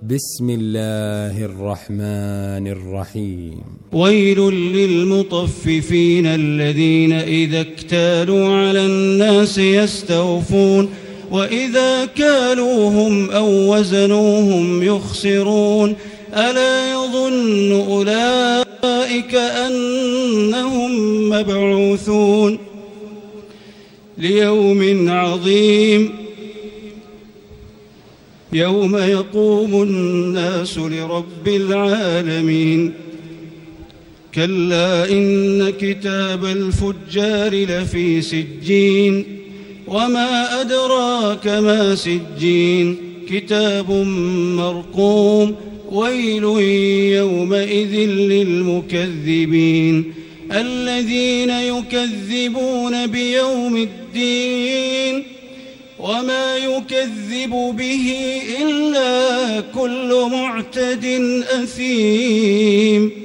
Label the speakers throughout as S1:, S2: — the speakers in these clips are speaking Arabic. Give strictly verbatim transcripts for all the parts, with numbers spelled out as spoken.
S1: بسم الله الرحمن الرحيم.
S2: ويل للمطففين الذين إذا اكتالوا على الناس يستوفون وإذا كالوهم أو وزنوهم يخسرون ألا يظن أولئك أنهم مبعوثون ليوم عظيم يوم يقوم الناس لرب العالمين. كلا إن كتاب الفجار لفي سجين وما أدراك ما سجين كتاب مرقوم ويل يومئذ للمكذبين الذين يكذبون بيوم الدين وما يكذب به إلا كل معتد أثيم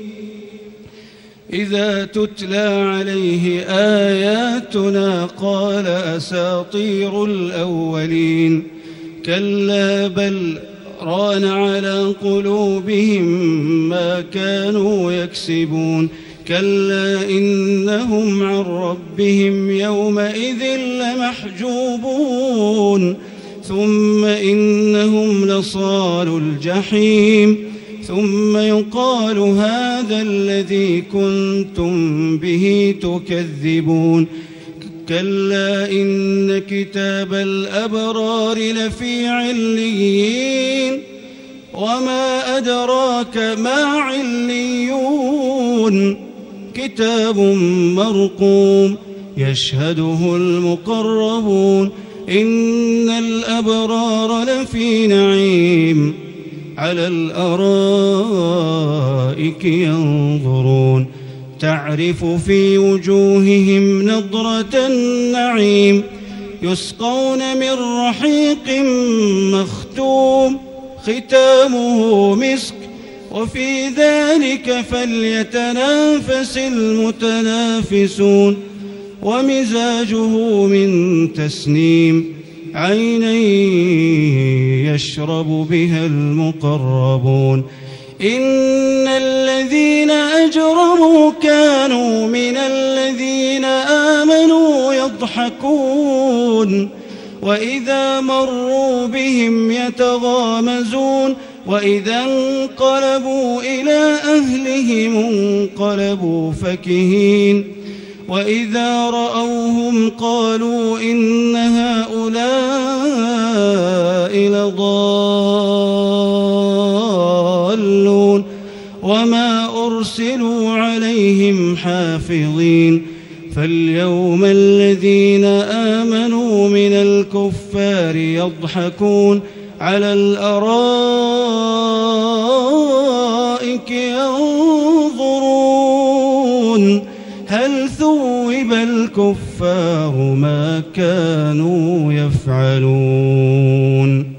S2: إذا تتلى عليه آياتنا قال أساطير الأولين كلا بل ران على قلوبهم ما كانوا يكسبون كلا إنهم عن ربهم يومئذ لمحجوبون ثم إنهم لصالوا الجحيم ثم يقال هذا الذي كنتم به تكذبون كلا إن كتاب الأبرار لفي عليين وما أدراك ما عليون كتاب مرقوم يشهده المقربون إن الأبرار لفي نعيم على الأرائك ينظرون تعرف في وجوههم نضرة النعيم يسقون من رحيق مختوم ختامه مسك وفي ذلك فليتنافس المتنافسون ومزاجه من تسنيم عينا يشرب بها المقربون إن الذين أجرموا كانوا من الذين آمنوا يضحكون وإذا مروا بهم يتغامزون وإذا انقلبوا إلى أهلهم انقلبوا فكهين وإذا رأوهم قالوا إن هؤلاء لضالون وما أرسلوا عليهم حافظين فاليوم الذين آمنوا من الكفار يضحكون على الأرائك ينظرون هل ثوب الكفار ما كانوا يفعلون.